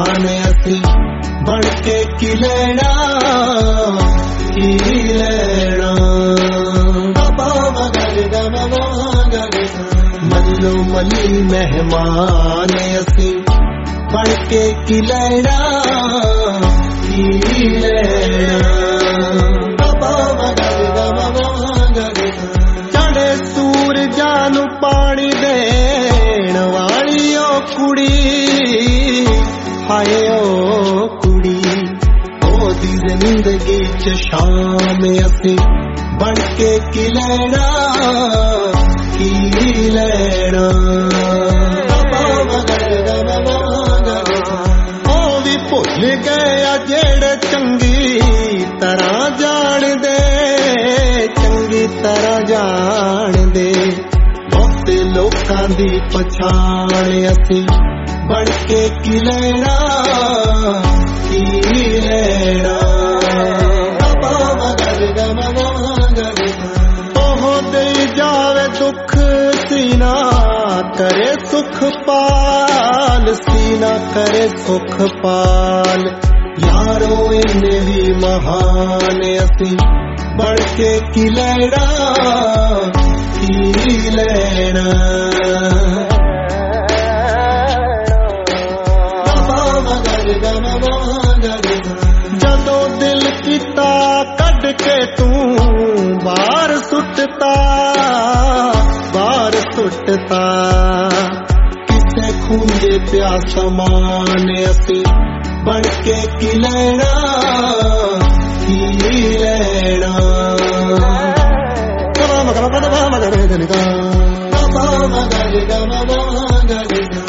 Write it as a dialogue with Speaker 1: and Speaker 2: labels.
Speaker 1: ਮਹਿਮਾਨ ਅਸੀਂ ਬਣ ਕੇ ਕੀ ਲੈਣਾ ਮੱਲੋ ਮੱਲੀ ਮਹਿਮਾਨ ਅਸੀਂ ਬਣ ਕੇ ਕੀ ਲੈਣਾ ਚੜੇ ਸੂਰਜਾਂ ਨੂੰ ਪਾਣੀ ਦੇਣ ਵਾਲੀ ਓ ਕੁੜੀ ਹਾਏ ਓ ਕੁੜੀ ਉਹਦੀ ਜ਼ਿੰਦਗੀ ਚ ਸ਼ਾਮ ਅਸੀਂ ਬਣ ਕੇ ਕੀ ਲੈਣਾ ਉਹ ਵੀ ਭੁੱਲ ਗਏ ਆ ਜਿਹੜੇ ਚੰਗੀ ਤਰ੍ਹਾਂ ਜਾਣਦੇ ਚੰਗੀ ਤਰ੍ਹਾਂ ਜਾਣਦੇ ਬਹੁਤੇ ਲੋਕਾਂ ਦੀ ਪਛਾਣ ਅਸੀਂ ਬਣ ਕੇ ਕੀ ਲੈਣਾ ਉਹ ਦੇ ਜਾਵੇ ਦੁੱਖ ਸੀਨਾ ਕਰੇ ਸੁਖ ਪਾਲ ਸੀਨਾ ਕਰੇ ਸੁਖ ਪਾਲ ਯਾਰੋ ਇਹਨੇ ਵੀ ਮਹਾਨ ਅਸੀਂ ਬਣ ਕੇ ਕੀ ਲੈਣਾ ਜਦੋਂ ਦਿਲ ਕੀਤਾ ਕੱਢ ਕੇ ਤੂੰ ਬਾਹਰ ਸੁੱਟਤਾ ਕਿਸੇ ਖੂੰਜੇ ਪਿਆ ਸਮਾਨ ਅਸੀਂ ਬਣ ਕੇ ਕੀ ਲੈਣਾ ਮਗਰ